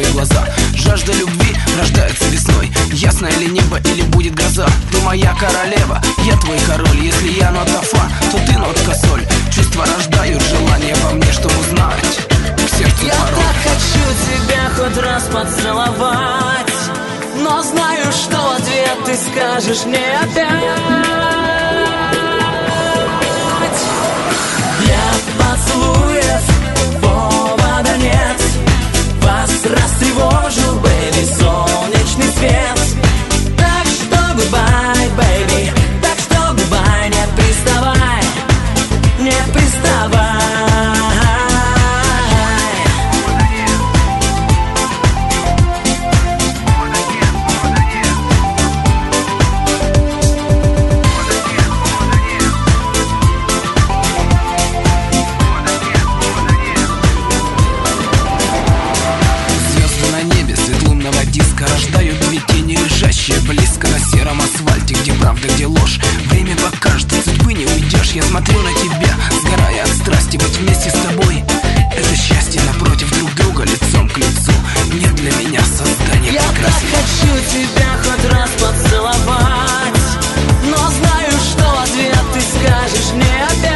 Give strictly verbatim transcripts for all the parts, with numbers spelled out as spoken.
твои глаза. Жажда любви рождается весной. Ясное ли небо или будет гроза? Ты моя королева, я твой король. Если я нота фа, то ты нотка соль. Чувства рождают желание во мне, чтобы узнать к сердцу я порой. так хочу тебя хоть раз поцеловать, но знаю, что в ответ ты скажешь мне опять. Я поцелуев повода нет, вас растревожил, бэйби, солнечный свет. Так что гудбай, бэйби, так что гудбай, не приставай, не приставай. Рождают две тени, лежащие близко на сером асфальте. Где правда, где ложь, время покажет, от судьбы не уйдешь. Я смотрю на тебя, сгорая от страсти. Быть вместе с тобой — это счастье. Напротив друг друга, лицом к лицу. Нет для меня создания я прекраснее. Я так хочу тебя хоть раз поцеловать, но знаю, что в ответ ты скажешь мне опять.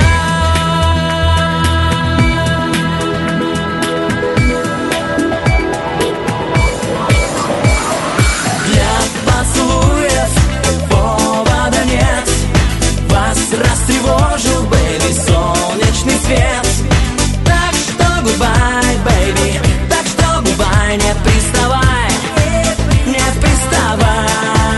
Растревожил, бэйби, солнечный свет. Так что гудбай, бэйби, так что гудбай, не приставай, не приставай.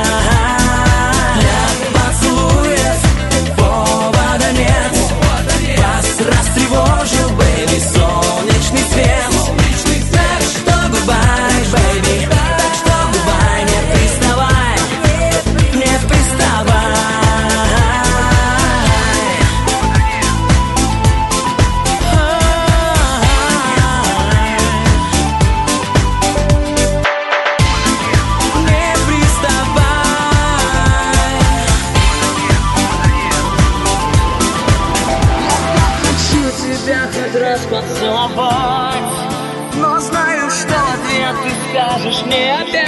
Для поцелуев повода нет, вас растревожил, бэйби, солнечный свет. Так что гудбай, бэйби, так что гудбай, не приставай, не приставай. Хоть раз поцеловать, но знаю, что в ответ ты скажешь мне опять.